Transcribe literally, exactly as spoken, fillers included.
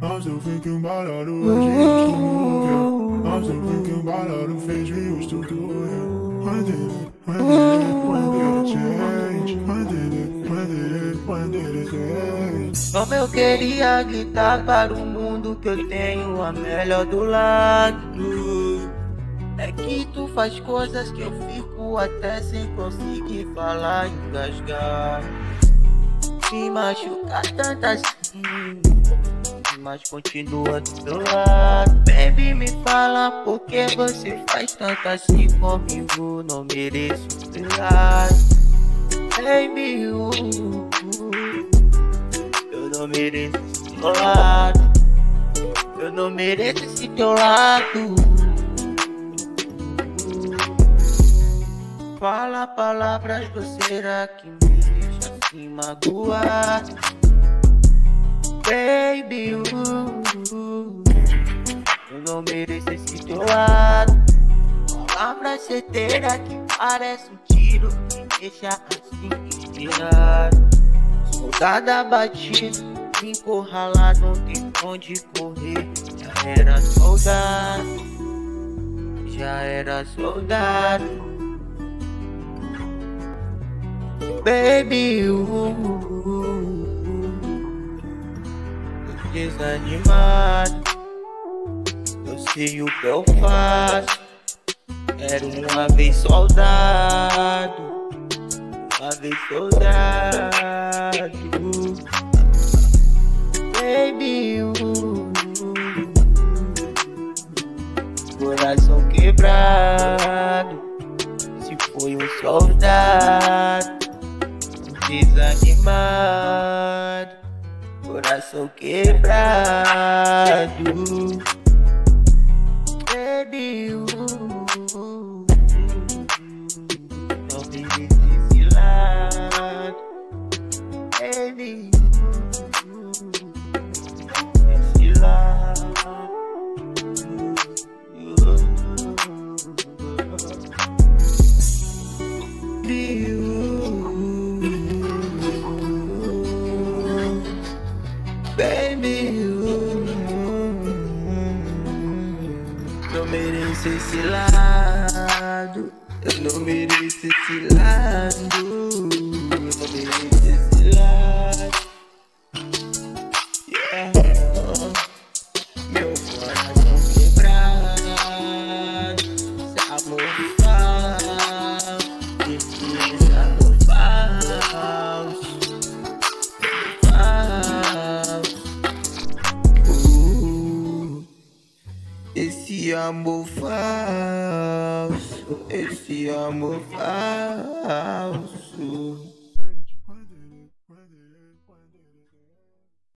I'm still thinking about all the ways we used to move, yeah. I'm still thinking about all the things we used to do, yeah. When did it, when did it, when did it change? When did it, when did it, when did it change? Como eu queria gritar para o mundo que eu tenho a melhor do lado. É que tu faz coisas que eu fico até sem conseguir falar e engasgar. Me machuca tanto assim, mas continua do teu lado. Baby, me fala por que você faz tanto assim comigo. Não mereço teu lado. Baby, uh, uh, eu não mereço esse teu lado. Eu não mereço esse teu lado. Fala palavras grosseras que me deixam assim magoado. Baby, uh, uh, eu não mereço esse teu lado. Palavra certeira que parece um tiro, me deixa assim inspirado. Soldado abatido, encurralado, não tem onde correr. Já era soldado, já era soldado. Baby, uh, uh, uh, tô desanimado. Eu sei o que eu faço. Era uma vez soldado, uma vez soldado. Baby, uh, uh, coração quebrado. Se foi um soldado desanimado, coração quebrado. Baby, uh, uh, não me deixe esse lado. Baby, uh, esse lado. Baby, uh, não mereço esse lado. Eu não mereço esse lado. Eu não mereço esse lado. Yeah. Meu coração quebrado. Esse amor falso. Esse amor falso. Esse amor falso, esse amor falso.